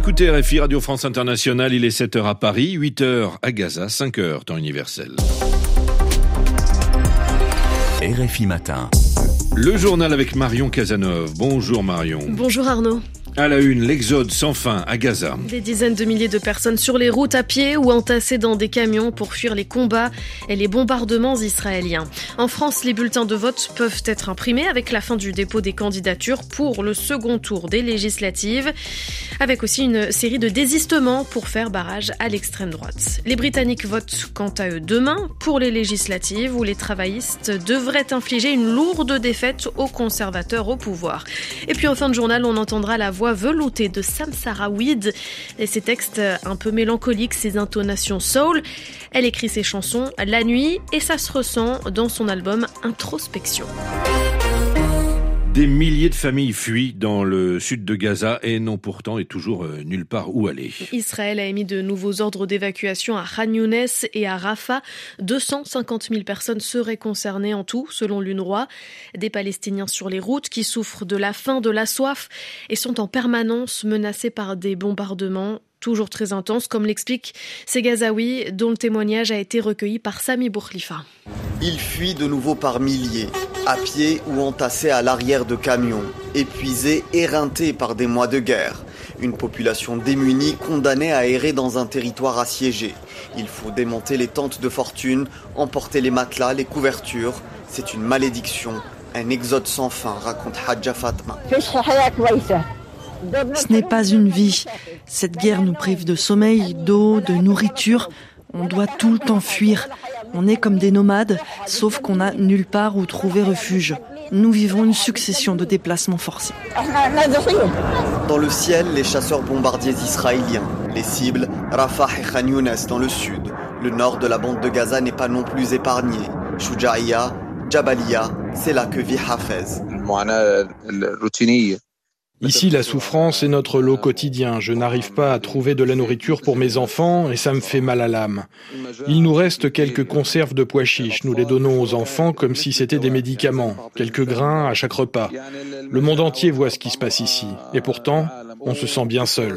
écoutez RFI, Radio France Internationale, il est 7h à Paris, 8h à Gaza, 5h temps universel. RFI Matin. Le journal avec Marion Cazeneuve. Bonjour Marion. Bonjour Arnaud. À la une, l'exode sans fin à Gaza. Des dizaines de milliers de personnes sur les routes à pied ou entassées dans des camions pour fuir les combats et les bombardements israéliens. En France, les bulletins de vote peuvent être imprimés avec la fin du dépôt des candidatures pour le second tour des législatives, avec aussi une série de désistements pour faire barrage à l'extrême droite. Les Britanniques votent quant à eux demain pour les législatives où les travaillistes devraient infliger une lourde défaite aux conservateurs au pouvoir. Et puis en fin de journal, on entendra la voix veloutée de Sam Saraouid et ses textes un peu mélancoliques, ses intonations soul. Elle écrit ses chansons la nuit et ça se ressent dans son album Introspection. Des milliers de familles fuient dans le sud de Gaza et n'ont pourtant et toujours nulle part où aller. Israël a émis de nouveaux ordres d'évacuation à Khan Younes et à Rafah. 250 000 personnes seraient concernées en tout, selon l'UNRWA. Des Palestiniens sur les routes qui souffrent de la faim, de la soif et sont en permanence menacés par des bombardements toujours très intenses, comme l'expliquent ces Gazaouis dont le témoignage a été recueilli par Sami Boukhlifa. Ils fuient de nouveau par milliers, à pied ou entassés à l'arrière de camions, épuisés, éreintés par des mois de guerre. Une population démunie, condamnée à errer dans un territoire assiégé. Il faut démonter les tentes de fortune, emporter les matelas, les couvertures. C'est une malédiction, un exode sans fin, raconte Hadja Fatma. Ce n'est pas une vie. Cette guerre nous prive de sommeil, d'eau, de nourriture. On doit tout le temps fuir. On est comme des nomades, sauf qu'on n'a nulle part où trouver refuge. Nous vivons une succession de déplacements forcés. Dans le ciel, les chasseurs bombardiers israéliens. Les cibles, Rafah et Khan Younes dans le sud. Le nord de la bande de Gaza n'est pas non plus épargné. Shoujaïa, Jabalia, c'est là que vit Hafez. Ici, la souffrance est notre lot quotidien. Je n'arrive pas à trouver de la nourriture pour mes enfants et ça me fait mal à l'âme. Il nous reste quelques conserves de pois chiches. Nous les donnons aux enfants comme si c'était des médicaments. Quelques grains à chaque repas. Le monde entier voit ce qui se passe ici. Et pourtant, on se sent bien seul.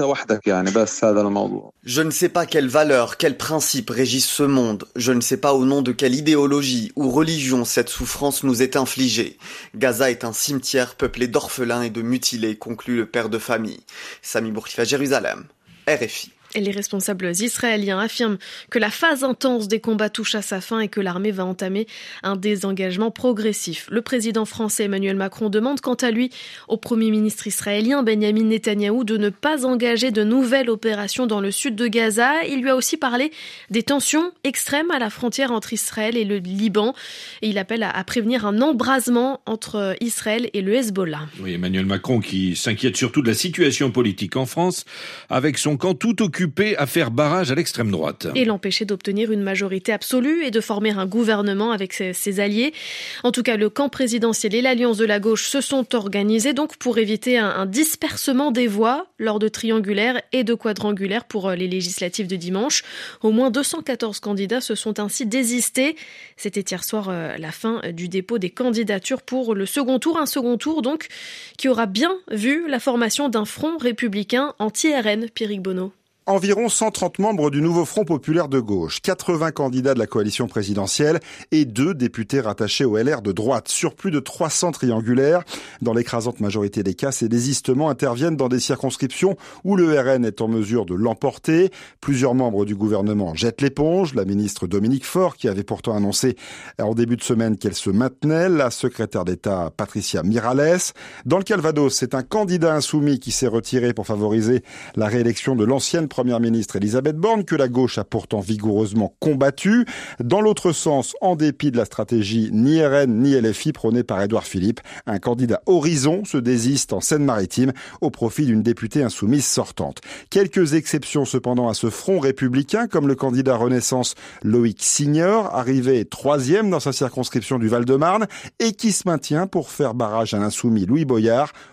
Je ne sais pas quelles valeurs, quels principes régissent ce monde. Je ne sais pas au nom de quelle idéologie ou religion cette souffrance nous est infligée. Gaza est un cimetière peuplé d'orphelins et de mutilés, conclut le père de famille. Sami Boukhlifa, Jérusalem, RFI. Et les responsables israéliens affirment que la phase intense des combats touche à sa fin et que l'armée va entamer un désengagement progressif. Le président français Emmanuel Macron demande quant à lui au premier ministre israélien Benyamin Netanyahou de ne pas engager de nouvelles opérations dans le sud de Gaza. Il lui a aussi parlé des tensions extrêmes à la frontière entre Israël et le Liban. Et il appelle à prévenir un embrasement entre Israël et le Hezbollah. Oui, Emmanuel Macron qui s'inquiète surtout de la situation politique en France avec son camp tout occupé à faire barrage à l'extrême droite. Et l'empêcher d'obtenir une majorité absolue et de former un gouvernement avec ses alliés. En tout cas, le camp présidentiel et l'Alliance de la gauche se sont organisés donc pour éviter un dispersement des voix lors de triangulaires et de quadrangulaires pour les législatives de dimanche. Au moins 214 candidats se sont ainsi désistés. C'était hier soir la fin du dépôt des candidatures pour le second tour. Un second tour donc qui aura bien vu la formation d'un front républicain anti-RN, Pierrick Bonneau. Environ 130 membres du nouveau Front populaire de gauche, 80 candidats de la coalition présidentielle et 2 députés rattachés au LR de droite sur plus de 300 triangulaires. Dans l'écrasante majorité des cas, ces désistements interviennent dans des circonscriptions où le RN est en mesure de l'emporter. Plusieurs membres du gouvernement jettent l'éponge. La ministre Dominique Faure, qui avait pourtant annoncé en début de semaine qu'elle se maintenait, la secrétaire d'État Patricia Miralles. Dans le Calvados, c'est un candidat insoumis qui s'est retiré pour favoriser la réélection de l'ancienne première ministre Elisabeth Borne, que la gauche a pourtant vigoureusement combattu. Dans l'autre sens, en dépit de la stratégie ni RN ni LFI prônée par Édouard Philippe, un candidat Horizon se désiste en Seine-Maritime au profit d'une députée insoumise sortante. Quelques exceptions cependant à ce front républicain, comme le candidat Renaissance Loïc Signor, arrivé 3e dans sa circonscription du Val-de-Marne et qui se maintient pour faire barrage à l'insoumis Louis Boyard,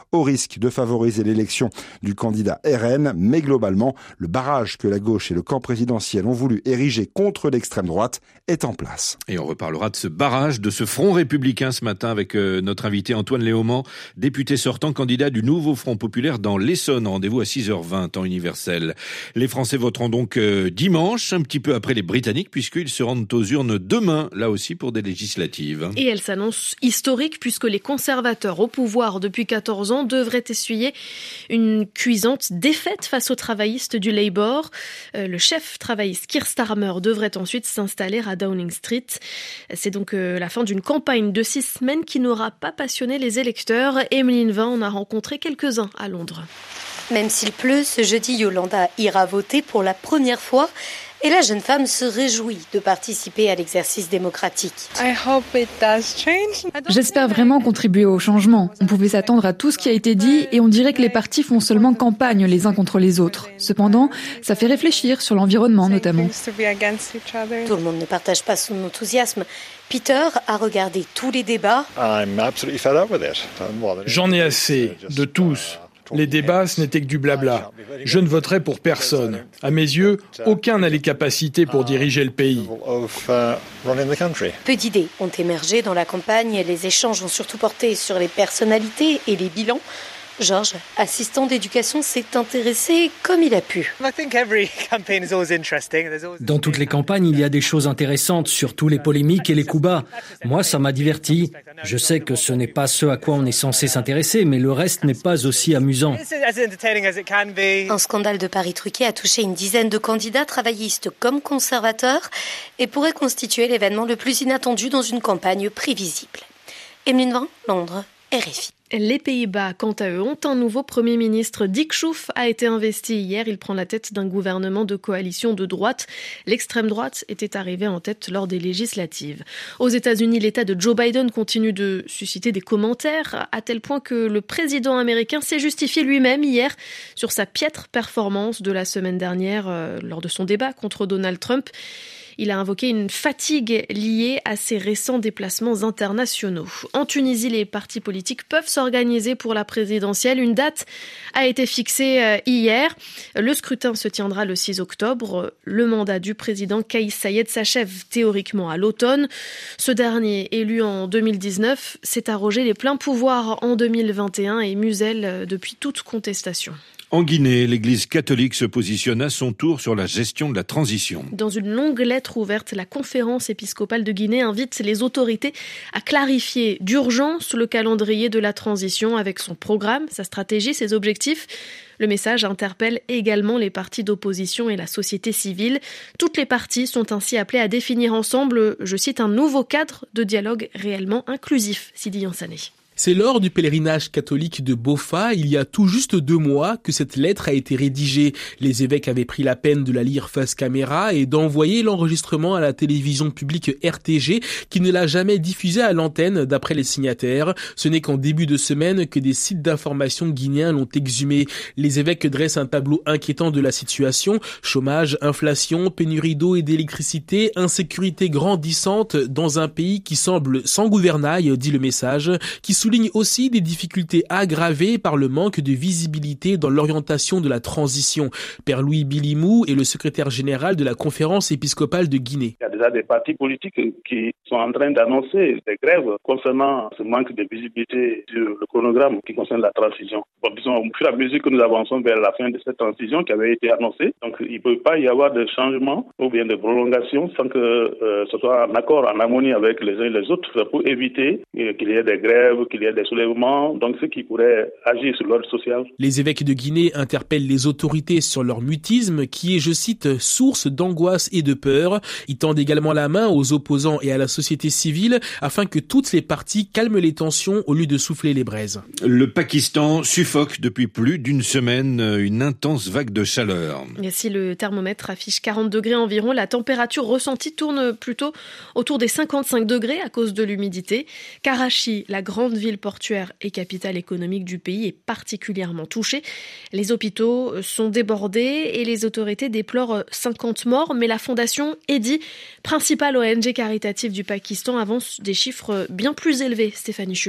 au risque de favoriser l'élection du candidat RN. Mais globalement, le barrage que la gauche et le camp présidentiel ont voulu ériger contre l'extrême droite est en place. Et on reparlera de ce barrage, de ce front républicain ce matin avec notre invité Antoine Léaumont, député sortant, candidat du nouveau Front populaire dans l'Essonne. Rendez-vous à 6h20, temps universel. Les Français voteront donc dimanche, un petit peu après les Britanniques, puisqu'ils se rendent aux urnes demain, là aussi pour des législatives. Et elle s'annonce historique puisque les conservateurs au pouvoir depuis 14 ans devraient essuyer une cuisante défaite face aux travaillistes du Labour. Le chef travailliste Keir Starmer devrait ensuite s'installer à Downing Street. C'est donc la fin d'une campagne de 6 semaines qui n'aura pas passionné les électeurs. Emeline Vain en a rencontré quelques-uns à Londres. Même s'il pleut, ce jeudi, Yolanda ira voter pour la première fois. Et la jeune femme se réjouit de participer à l'exercice démocratique. J'espère vraiment contribuer au changement. On pouvait s'attendre à tout ce qui a été dit et on dirait que les partis font seulement campagne les uns contre les autres. Cependant, ça fait réfléchir sur l'environnement notamment. Tout le monde ne partage pas son enthousiasme. Peter a regardé tous les débats. J'en ai assez, de tous. Les débats, ce n'était que du blabla. Je ne voterai pour personne. À mes yeux, aucun n'a les capacités pour diriger le pays. Peu d'idées ont émergé dans la campagne. Les échanges ont surtout porté sur les personnalités et les bilans. Georges, assistant d'éducation, s'est intéressé comme il a pu. Dans toutes les campagnes, il y a des choses intéressantes, surtout les polémiques et les coups bas. Moi, ça m'a diverti. Je sais que ce n'est pas ce à quoi on est censé s'intéresser, mais le reste n'est pas aussi amusant. Un scandale de paris truqué a touché une dizaine de candidats travaillistes comme conservateurs et pourrait constituer l'événement le plus inattendu dans une campagne prévisible. Emeline Vain, Londres, RFI. Les Pays-Bas, quant à eux, ont un nouveau Premier ministre. Dick Schoof a été investi hier. Il prend la tête d'un gouvernement de coalition de droite. L'extrême droite était arrivée en tête lors des législatives. Aux États-Unis, l'état de Joe Biden continue de susciter des commentaires, à tel point que le président américain s'est justifié lui-même hier sur sa piètre performance de la semaine dernière lors de son débat contre Donald Trump. Il a invoqué une fatigue liée à ses récents déplacements internationaux. En Tunisie, les partis politiques peuvent s'organiser pour la présidentielle. Une date a été fixée hier. Le scrutin se tiendra le 6 octobre. Le mandat du président Kais Saied s'achève théoriquement à l'automne. Ce dernier, élu en 2019, s'est arrogé les pleins pouvoirs en 2021 et muselle depuis toute contestation. En Guinée, l'Église catholique se positionne à son tour sur la gestion de la transition. Dans une longue lettre ouverte, la conférence épiscopale de Guinée invite les autorités à clarifier d'urgence le calendrier de la transition avec son programme, sa stratégie, ses objectifs. Le message interpelle également les partis d'opposition et la société civile. Toutes les parties sont ainsi appelées à définir ensemble, je cite, un nouveau cadre de dialogue réellement inclusif, Sidi Yansané. C'est lors du pèlerinage catholique de Bofa, il y a tout juste 2 mois, que cette lettre a été rédigée. Les évêques avaient pris la peine de la lire face caméra et d'envoyer l'enregistrement à la télévision publique RTG, qui ne l'a jamais diffusée à l'antenne d'après les signataires. Ce n'est qu'en début de semaine que des sites d'information guinéens l'ont exhumé. Les évêques dressent un tableau inquiétant de la situation. Chômage, inflation, pénurie d'eau et d'électricité, insécurité grandissante dans un pays qui semble sans gouvernail, dit le message, qui souligne aussi des difficultés aggravées par le manque de visibilité dans l'orientation de la transition. Père Louis Bilimou est le secrétaire général de la conférence épiscopale de Guinée. Il y a déjà des partis politiques qui sont en train d'annoncer des grèves concernant ce manque de visibilité sur le chronogramme qui concerne la transition. Bon, disons, au fur et à mesure que nous avançons vers la fin de cette transition qui avait été annoncée, donc il ne peut pas y avoir de changement ou bien de prolongation sans que ce soit en accord, en harmonie avec les uns et les autres pour éviter qu'il y ait des grèves, qu'il y ait des soulèvements, donc ce qui pourrait agir sur l'ordre social. Les évêques de Guinée interpellent les autorités sur leur mutisme qui est, je cite, source d'angoisse et de peur. Ils tendent également la main aux opposants et à la société civile afin que toutes les parties calment les tensions au lieu de souffler les braises. Le Pakistan suffoque depuis plus d'une semaine une intense vague de chaleur. Et si le thermomètre affiche 40 degrés environ, la température ressentie tourne plutôt autour des 55 degrés à cause de l'humidité. Karachi, la grande ville portuaire et capitale économique du pays, est particulièrement touchée. Les hôpitaux sont débordés et les autorités déplorent 50 morts, mais la fondation EDI, principale ONG caritative du Pakistan, avance des chiffres bien plus élevés. Stéphanie Schuller.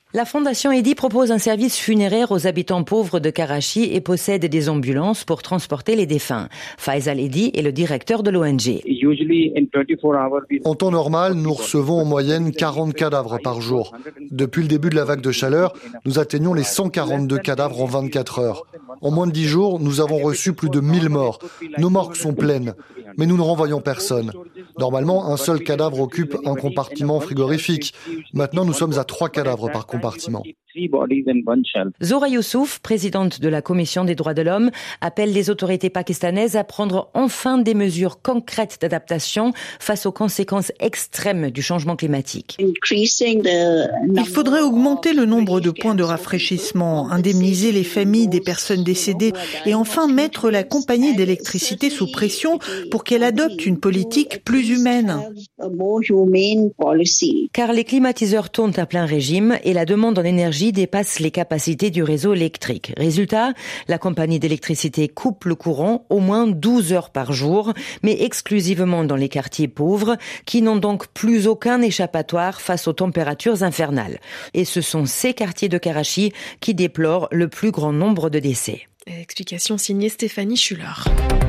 La Fondation Eddy propose un service funéraire aux habitants pauvres de Karachi et possède des ambulances pour transporter les défunts. Faisal Eddy est le directeur de l'ONG. En temps normal, nous recevons en moyenne 40 cadavres par jour. Depuis le début de la vague de chaleur, nous atteignons les 142 cadavres en 24 heures. En moins de 10 jours, nous avons reçu plus de 1000 morts. Nos morgues sont pleines, mais nous ne renvoyons personne. Normalement, un seul cadavre occupe un compartiment frigorifique. Maintenant, nous sommes à 3 cadavres par compartiment. Zohra Youssouf, présidente de la Commission des droits de l'homme, appelle les autorités pakistanaises à prendre enfin des mesures concrètes d'adaptation face aux conséquences extrêmes du changement climatique. Il faudrait augmenter le nombre de points de rafraîchissement, indemniser les familles des personnes décédées et enfin mettre la compagnie d'électricité sous pression pour qu'elle adopte une politique plus humaine. Car les climatiseurs tournent à plein régime et la demande en énergie dépasse les capacités du réseau électrique. Résultat, la compagnie d'électricité coupe le courant au moins 12 heures par jour, mais exclusivement dans les quartiers pauvres, qui n'ont donc plus aucun échappatoire face aux températures infernales. Et ce sont ces quartiers de Karachi qui déplorent le plus grand nombre de décès. Explication signée Stéphanie Schuller.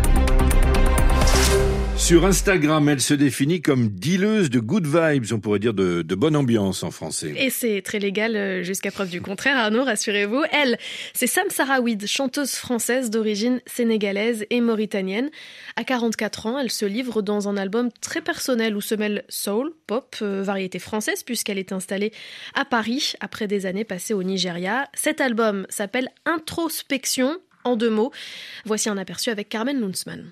Sur Instagram, elle se définit comme dealeuse de good vibes, on pourrait dire de bonne ambiance en français. Et c'est très légal jusqu'à preuve du contraire, Arnaud, rassurez-vous. Elle, c'est Samsara Ouid, chanteuse française d'origine sénégalaise et mauritanienne. À 44 ans, elle se livre dans un album très personnel où se mêlent soul, pop, variété française, puisqu'elle est installée à Paris après des années passées au Nigeria. Cet album s'appelle Introspection, en 2 mots. Voici un aperçu avec Carmen Lunzmann.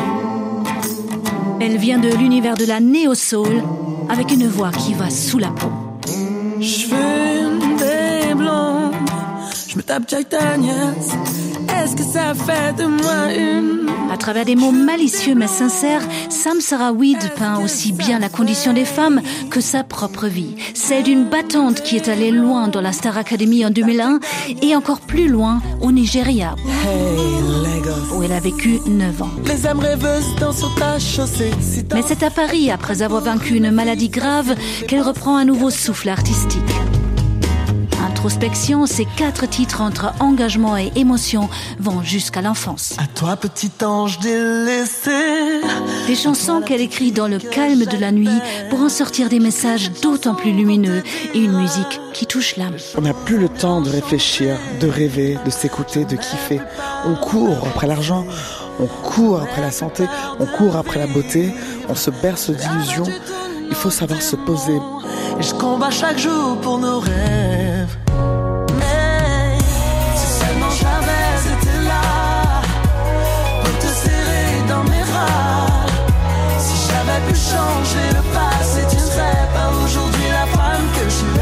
Elle vient de l'univers de la néo-soul, avec une voix qui va sous la peau. Je fume des blondes, je me tape Jack Daniels. Est-ce que ça fait de moi une... À travers des mots malicieux mais sincères, Samsara Ouid peint aussi bien la condition des femmes que sa propre vie. Celle d'une battante qui est allée loin dans la Star Academy en 2001 et encore plus loin au Nigeria, où elle a vécu 9 ans. Les âmes rêveuses dansent sur ta chaussée. Mais c'est à Paris, après avoir vaincu une maladie grave, qu'elle reprend un nouveau souffle artistique. Introspection, ces 4 titres entre engagement et émotion vont jusqu'à l'enfance. À toi, petit ange délaissé. Des chansons qu'elle écrit dans le calme de la nuit pour en sortir des messages d'autant plus lumineux et une musique qui touche l'âme. On n'a plus le temps de réfléchir, de rêver, de s'écouter, de kiffer. On court après l'argent, on court après la santé, on court après la beauté, on se berce d'illusions. Il faut savoir se poser. Et je combats chaque jour pour nos rêves. Mais si seulement j'avais été là pour te serrer dans mes bras. Si j'avais pu changer le passé, tu ne serais pas aujourd'hui la femme que je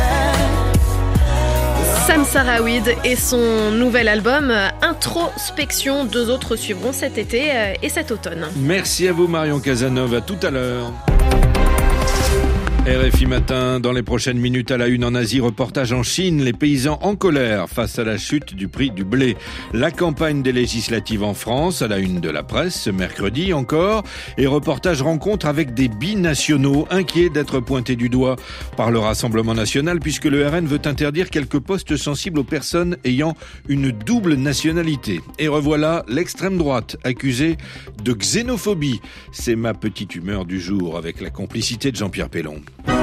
vais. Samsara Ouid et son nouvel album Introspection. 2 autres suivront cet été et cet automne. Merci à vous Marion Casanova, à tout à l'heure. RFI Matin, dans les prochaines minutes à la une en Asie, reportage en Chine, les paysans en colère face à la chute du prix du blé. La campagne des législatives en France, à la une de la presse, ce mercredi encore, et reportage rencontre avec des binationaux inquiets d'être pointés du doigt par le Rassemblement national puisque le RN veut interdire quelques postes sensibles aux personnes ayant une double nationalité. Et revoilà l'extrême droite accusée de xénophobie. C'est ma petite humeur du jour avec la complicité de Jean-Pierre Pellon.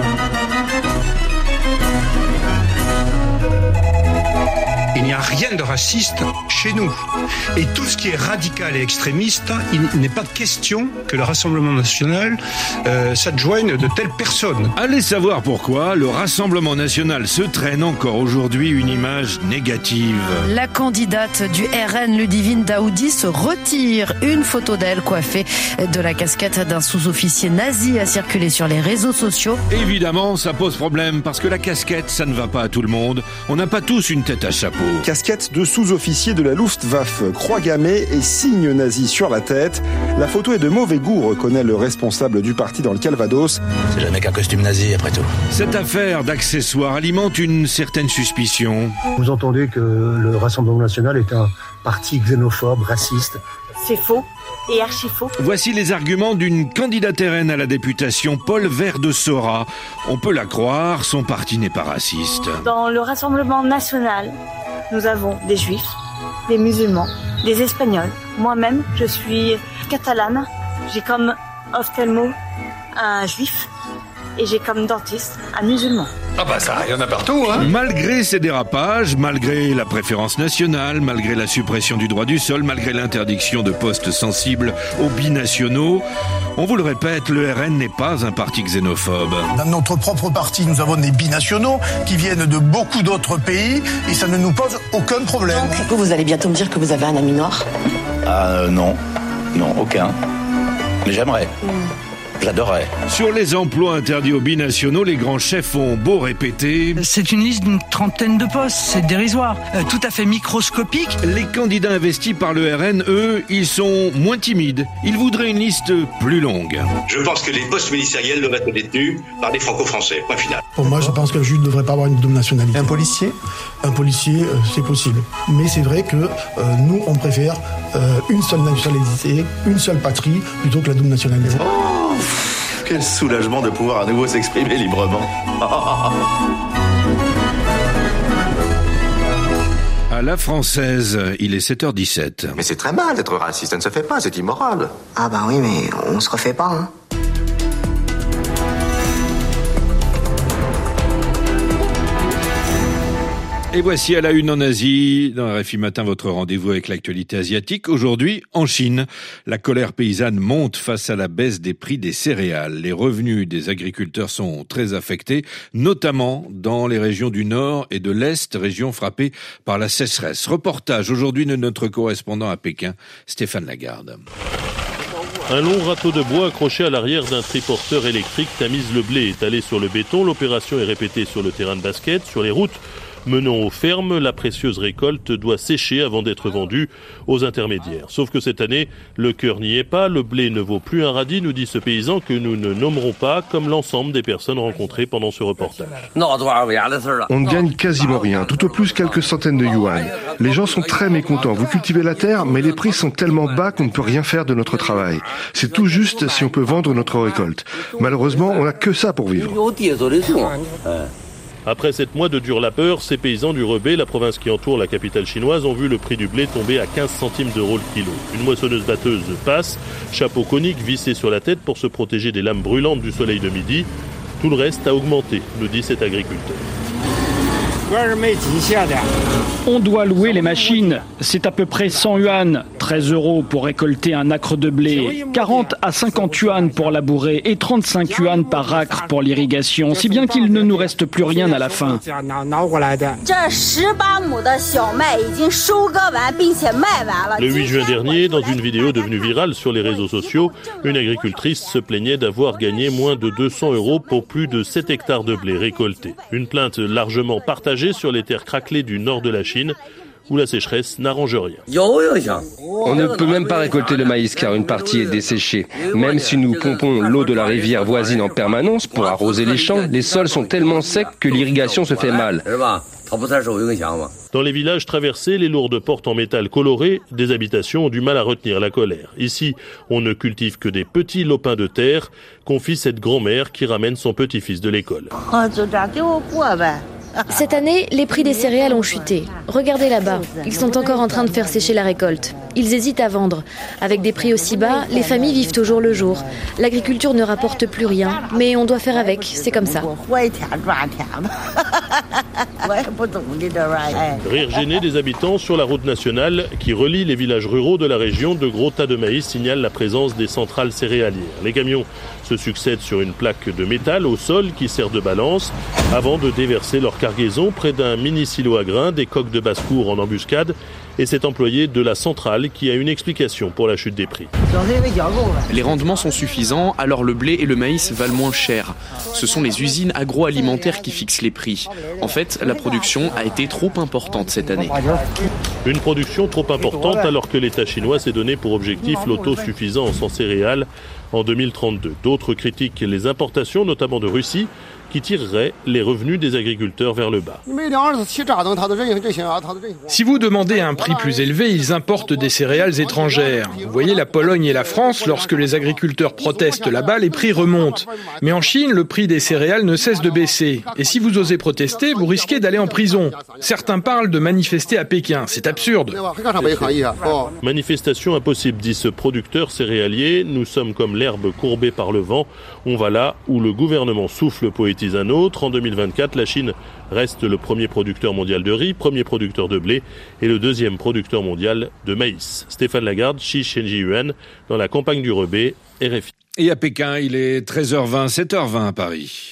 Il n'y a rien de raciste chez nous. Et tout ce qui est radical et extrémiste, il n'est pas question que le Rassemblement national s'adjoigne de telles personnes. Allez savoir pourquoi le Rassemblement national se traîne encore aujourd'hui une image négative. La candidate du RN, Ludivine Daoudi, se retire. Une photo d'elle coiffée de la casquette d'un sous-officier nazi a circulé sur les réseaux sociaux. Évidemment, ça pose problème parce que la casquette, ça ne va pas à tout le monde. On n'a pas tous une tête à chapeau. Casquette de sous-officier de la Luftwaffe, croix gammée et signe nazi sur la tête. La photo est de mauvais goût, reconnaît le responsable du parti dans le Calvados. C'est jamais qu'un costume nazi, après tout. Cette affaire d'accessoires alimente une certaine suspicion. Vous entendez que le Rassemblement national est un parti xénophobe, raciste. C'est faux. et archi faux. Voici les arguments d'une candidate RN à la députation, Paul Vert de Sora. On peut la croire, son parti n'est pas raciste. Dans le Rassemblement national, nous avons des juifs, des musulmans, des espagnols. Moi-même, je suis catalane. J'ai comme ophtalmo un juif et j'ai comme dentiste un musulman. Ah bah ça, il y en a partout, hein. Malgré ces dérapages, malgré la préférence nationale, malgré la suppression du droit du sol, malgré l'interdiction de postes sensibles aux binationaux, on vous le répète, le RN n'est pas un parti xénophobe. Dans notre propre parti, nous avons des binationaux qui viennent de beaucoup d'autres pays et ça ne nous pose aucun problème. Donc, vous allez bientôt me dire que vous avez un ami noir ? Non, aucun. Mais j'aimerais. J'adorerais. Sur les emplois interdits aux binationaux, les grands chefs ont beau répéter. C'est une liste d'une 30aine de postes, c'est dérisoire, tout à fait microscopique. Les candidats investis par le RN, eux, ils sont moins timides. Ils voudraient une liste plus longue. Je pense que les postes ministériels doivent être détenus par des franco-français. Point final. Pour moi, je pense que le juge ne devrait pas avoir une double nationalité. Un policier ? Un policier, c'est possible. Mais c'est vrai que nous, on préfère une seule nationalité, une seule patrie, plutôt que la double nationalité. Oh, quel soulagement de pouvoir à nouveau s'exprimer librement. À la française, il est 7h17. Mais c'est très mal d'être raciste, ça ne se fait pas, c'est immoral. Ah bah oui, mais on se refait pas, hein. Et voici à la une en Asie, dans RFI Matin, votre rendez-vous avec l'actualité asiatique. Aujourd'hui, en Chine, la colère paysanne monte face à la baisse des prix des céréales. Les revenus des agriculteurs sont très affectés, notamment dans les régions du Nord et de l'Est, régions frappées par la sécheresse. Reportage aujourd'hui de notre correspondant à Pékin, Stéphane Lagarde. Un long râteau de bois accroché à l'arrière d'un triporteur électrique tamise le blé étalé sur le béton. L'opération est répétée sur le terrain de basket, sur les routes menant aux fermes. La précieuse récolte doit sécher avant d'être vendue aux intermédiaires. Sauf que cette année, le cœur n'y est pas. Le blé ne vaut plus un radis, nous dit ce paysan que nous ne nommerons pas, comme l'ensemble des personnes rencontrées pendant ce reportage. On ne gagne quasiment rien, tout au plus quelques centaines de yuan. Les gens sont très mécontents. Vous cultivez la terre, mais les prix sont tellement bas qu'on ne peut rien faire de notre travail. C'est tout juste si on peut vendre notre récolte. Malheureusement, on n'a que ça pour vivre. Après 7 mois de dure labeur, ces paysans du Rebé, la province qui entoure la capitale chinoise, ont vu le prix du blé tomber à 15 centimes d'euros le kilo. Une moissonneuse-batteuse passe, chapeau conique vissé sur la tête pour se protéger des lames brûlantes du soleil de midi. Tout le reste a augmenté, nous dit cet agriculteur. On doit louer les machines. C'est à peu près 100 yuan, 13 € pour récolter un acre de blé, 40 à 50 yuan pour labourer et 35 yuan par acre pour l'irrigation, si bien qu'il ne nous reste plus rien à la fin. Le 8 juin dernier, dans une vidéo devenue virale sur les réseaux sociaux, une agricultrice se plaignait d'avoir gagné moins de 200 € pour plus de 7 hectares de blé récoltés. Une plainte largement partagée sur les terres craquelées du nord de la Chine, où la sécheresse n'arrange rien. On ne peut même pas récolter le maïs car une partie est desséchée. Même si nous pompons l'eau de la rivière voisine en permanence pour arroser les champs, les sols sont tellement secs que l'irrigation se fait mal. Dans les villages traversés, les lourdes portes en métal coloré des habitations ont du mal à retenir la colère. Ici, on ne cultive que des petits lopins de terre, confie cette grand-mère qui ramène son petit-fils de l'école. Cette année, les prix des céréales ont chuté. Regardez là-bas, ils sont encore en train de faire sécher la récolte. Ils hésitent à vendre. Avec des prix aussi bas, les familles vivent au jour le jour. L'agriculture ne rapporte plus rien, mais on doit faire avec, c'est comme ça. Rire gêné des habitants sur la route nationale qui relie les villages ruraux de la région. De gros tas de maïs signalent la présence des centrales céréalières. Les camions se succèdent sur une plaque de métal au sol qui sert de balance avant de déverser leur cargaison près d'un mini silo à grains, des coques de basse-cour en embuscade. Et cet employé de la centrale qui a une explication pour la chute des prix. Les rendements sont suffisants, alors le blé et le maïs valent moins cher. Ce sont les usines agroalimentaires qui fixent les prix. En fait, la production a été trop importante cette année. Une production trop importante alors que l'État chinois s'est donné pour objectif l'autosuffisance en céréales en 2032. D'autres critiquent les importations, notamment de Russie, qui tirerait les revenus des agriculteurs vers le bas. Si vous demandez un prix plus élevé, ils importent des céréales étrangères. Vous voyez, la Pologne et la France, lorsque les agriculteurs protestent là-bas, les prix remontent. Mais en Chine, le prix des céréales ne cesse de baisser. Et si vous osez protester, vous risquez d'aller en prison. Certains parlent de manifester à Pékin. C'est absurde. Manifestation impossible, dit ce producteur céréalier. Nous sommes comme l'herbe courbée par le vent. On va là où le gouvernement souffle, poétise un autre. En 2024, la Chine reste le premier producteur mondial de riz, premier producteur de blé et le deuxième producteur mondial de maïs. Stéphane Lagarde, Xi Shenji-Yuan, dans la campagne du Rebet, RFI. Et à Pékin, il est 13h20, 7h20 à Paris.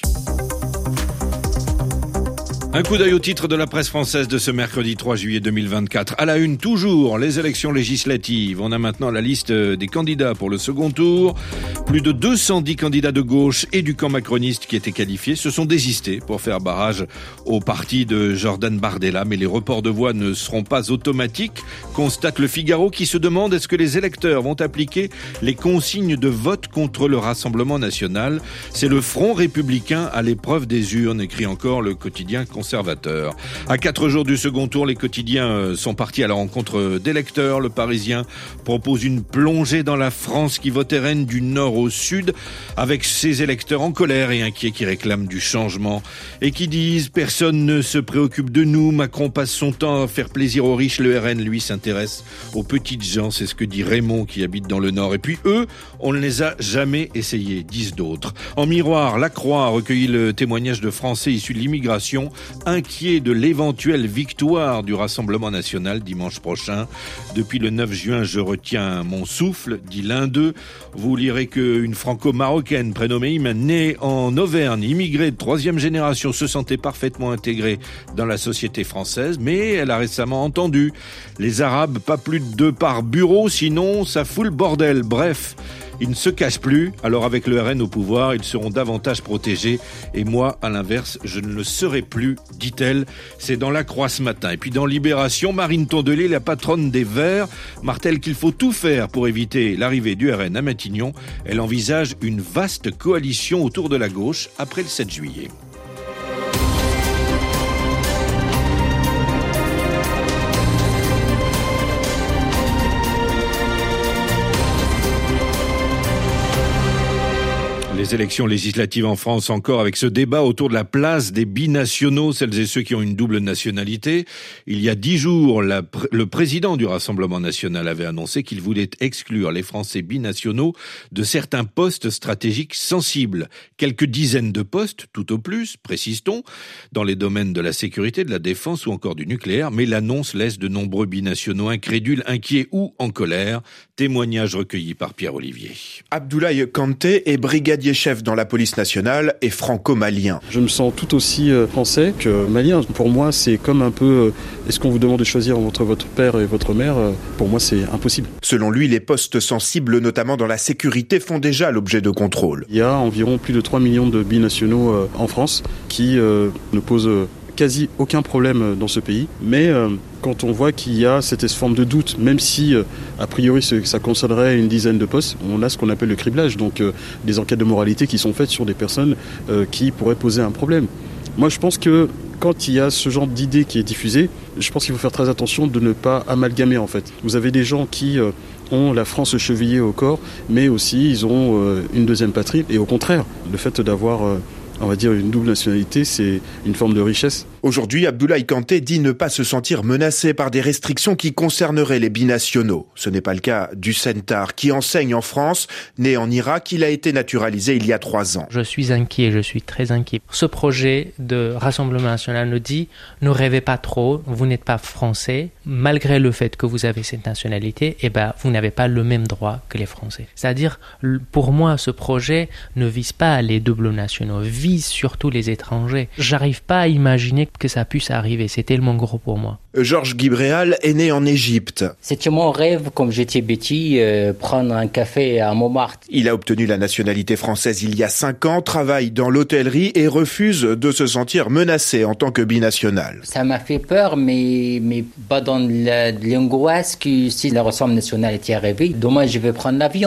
Un coup d'œil au titre de la presse française de ce mercredi 3 juillet 2024. À la une, toujours, les élections législatives. On a maintenant la liste des candidats pour le second tour. Plus de 210 candidats de gauche et du camp macroniste qui étaient qualifiés se sont désistés pour faire barrage au parti de Jordan Bardella. Mais les reports de voix ne seront pas automatiques, constate le Figaro qui se demande est-ce que les électeurs vont appliquer les consignes de vote contre le Rassemblement national. C'est le Front républicain à l'épreuve des urnes, écrit encore le quotidien conservateur. À 4 jours du second tour, les quotidiens sont partis à la rencontre d'électeurs. Le Parisien propose une plongée dans la France qui vote RN du nord au sud, avec ses électeurs en colère et inquiets qui réclament du changement et qui disent « Personne ne se préoccupe de nous, Macron passe son temps à faire plaisir aux riches, le RN, lui, s'intéresse aux petites gens », c'est ce que dit Raymond qui habite dans le nord. Et puis eux, on ne les a jamais essayés, disent d'autres. En miroir, La Croix a recueilli le témoignage de Français issus de l'immigration, inquiets de l'éventuelle victoire du Rassemblement national dimanche prochain. Depuis le 9 juin, je retiens mon souffle, dit l'un d'eux. Vous lirez qu'une franco-marocaine prénommée Iman, née en Auvergne, immigrée de 3e génération, se sentait parfaitement intégrée dans la société française, mais elle a récemment entendu les Arabes, pas plus de 2 par bureau, sinon ça fout le bordel. Bref, ils ne se cachent plus, alors avec le RN au pouvoir, ils seront davantage protégés. Et moi, à l'inverse, je ne le serai plus, dit-elle. C'est dans La Croix ce matin. Et puis dans Libération, Marine Tondelier, la patronne des Verts, martèle qu'il faut tout faire pour éviter l'arrivée du RN à Matignon. Elle envisage une vaste coalition autour de la gauche après le 7 juillet. Les élections législatives en France encore avec ce débat autour de la place des binationaux, celles et ceux qui ont une double nationalité. Il y a 10 jours, le président du Rassemblement national avait annoncé qu'il voulait exclure les Français binationaux de certains postes stratégiques sensibles. Quelques dizaines de postes, tout au plus, précise-t-on, dans les domaines de la sécurité, de la défense ou encore du nucléaire. Mais l'annonce laisse de nombreux binationaux incrédules, inquiets ou en colère. Témoignage recueilli par Pierre-Olivier. Abdoulaye Kanté est brigadier chef dans la police nationale et franco-malien. Je me sens tout aussi français que malien. Pour moi, c'est comme un peu, est-ce qu'on vous demande de choisir entre votre père et votre mère ? Pour moi, c'est impossible. Selon lui, les postes sensibles, notamment dans la sécurité, font déjà l'objet de contrôles. Il y a environ plus de 3 millions de binationaux en France qui ne posent quasi aucun problème dans ce pays, mais quand on voit qu'il y a cette forme de doute, même si a priori ça concernerait une dizaine de postes, on a ce qu'on appelle le criblage, donc des enquêtes de moralité qui sont faites sur des personnes qui pourraient poser un problème. Moi je pense que quand il y a ce genre d'idée qui est diffusée, je pense qu'il faut faire très attention de ne pas amalgamer en fait. Vous avez des gens qui ont la France chevillée au corps, mais aussi ils ont une deuxième patrie, et au contraire, le fait d'avoir on va dire une double nationalité, c'est une forme de richesse. Aujourd'hui, Abdoulaye Kanté dit ne pas se sentir menacé par des restrictions qui concerneraient les binationaux. Ce n'est pas le cas du Centaure, qui enseigne en France. Né en Irak, il a été naturalisé il y a 3 ans. Je suis inquiet, je suis très inquiet. Ce projet de Rassemblement national nous dit « Ne rêvez pas trop, vous n'êtes pas français. Malgré le fait que vous avez cette nationalité, vous n'avez pas le même droit que les Français. » C'est-à-dire, pour moi, ce projet ne vise pas les doubles nationaux, vise surtout les étrangers. J'arrive pas à imaginer que ça puisse arriver, c'est tellement gros pour moi. Georges Guibréal est né en Égypte. C'était mon rêve, comme j'étais petit, prendre un café à Montmartre. Il a obtenu la nationalité française il y a 5 ans, travaille dans l'hôtellerie et refuse de se sentir menacé en tant que binational. Ça m'a fait peur, mais pas dans l'angoisse que si le Rassemblement national était arrivé, demain je vais prendre l'avion.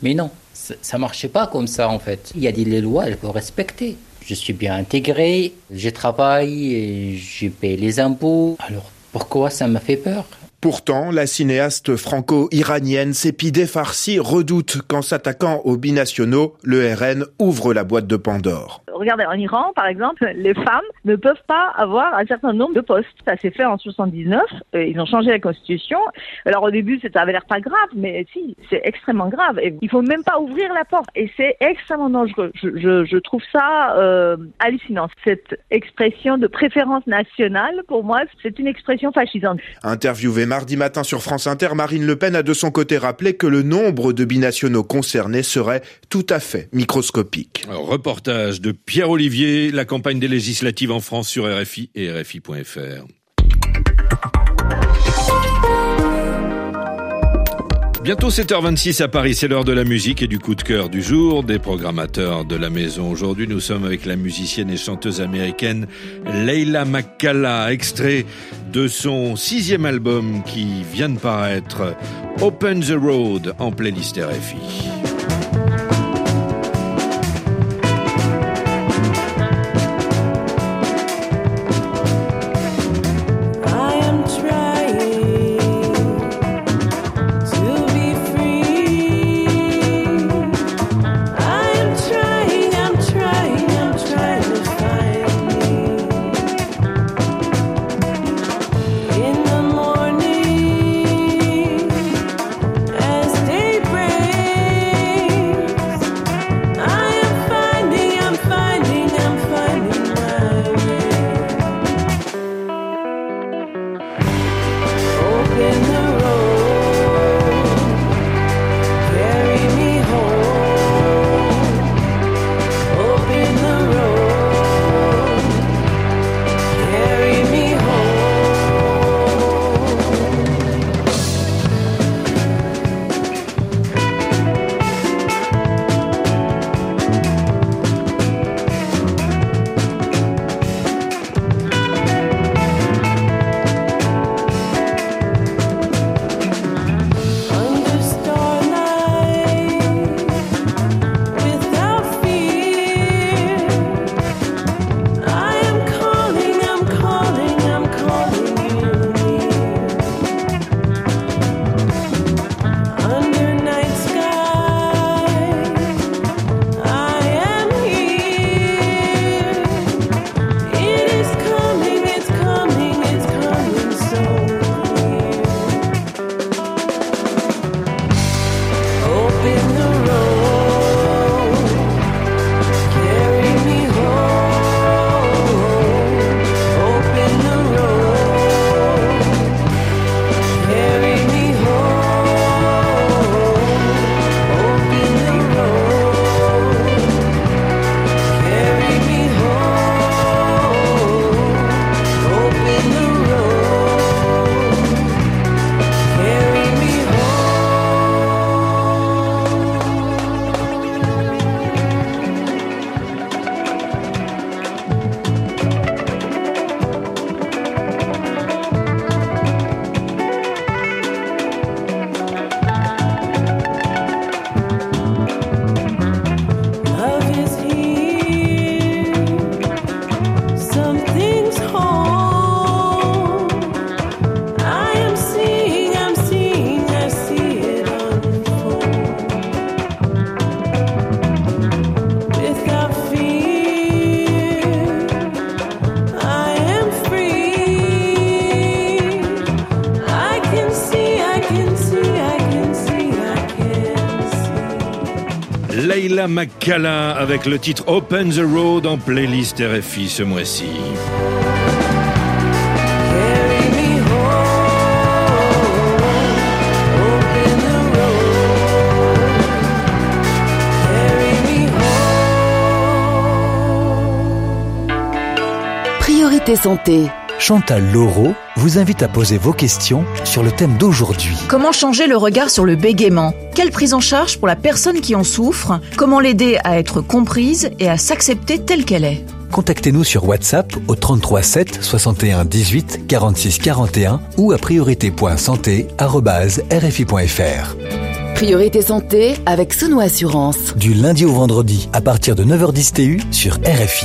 Mais non, ça marchait pas comme ça en fait. Il y a des lois, il faut respecter. Je suis bien intégré, je travaille, et je paie les impôts. Alors pourquoi ça m'a fait peur ? Pourtant, la cinéaste franco-iranienne Sepideh Farsi redoute qu'en s'attaquant aux binationaux, le RN ouvre la boîte de Pandore. Regardez, en Iran, par exemple, les femmes ne peuvent pas avoir un certain nombre de postes. Ça s'est fait en 79. Ils ont changé la constitution. Alors au début, ça avait l'air pas grave, mais si, c'est extrêmement grave. Et il faut même pas ouvrir la porte. Et c'est extrêmement dangereux. Je trouve ça hallucinant. Cette expression de préférence nationale, pour moi, c'est une expression fascisante. Interviewée mardi matin sur France Inter, Marine Le Pen a de son côté rappelé que le nombre de binationaux concernés serait tout à fait microscopique. Alors, reportage de Pierre Olivier, la campagne des législatives en France sur RFI et RFI.fr. Bientôt 7h26 à Paris, c'est l'heure de la musique et du coup de cœur du jour des programmateurs de la maison. Aujourd'hui, nous sommes avec la musicienne et chanteuse américaine Leila McCalla, extrait de son 6e album qui vient de paraître, Open the Road, en playlist RFI. Leila McCalla avec le titre Open the Road en playlist RFI ce mois-ci. Priorité santé. Chantal Laureau vous invite à poser vos questions sur le thème d'aujourd'hui. Comment changer le regard sur le bégaiement ? Quelle prise en charge pour la personne qui en souffre ? Comment l'aider à être comprise et à s'accepter telle qu'elle est ? Contactez-nous sur WhatsApp au 33 7 61 18 46 41 ou à priorité.santé@rfi.fr. Priorité santé avec Sono Assurance. Du lundi au vendredi, à partir de 9h10 TU sur RFI.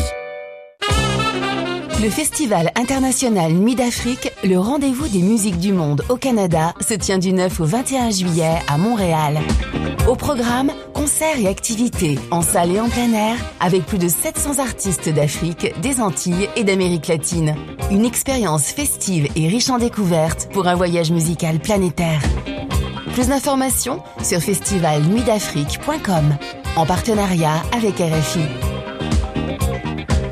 Le Festival international Nuit d'Afrique, le rendez-vous des musiques du monde au Canada, se tient du 9 au 21 juillet à Montréal. Au programme, concerts et activités en salle et en plein air, avec plus de 700 artistes d'Afrique, des Antilles et d'Amérique latine. Une expérience festive et riche en découvertes pour un voyage musical planétaire. Plus d'informations sur festivalnuitdafrique.com, en partenariat avec RFI.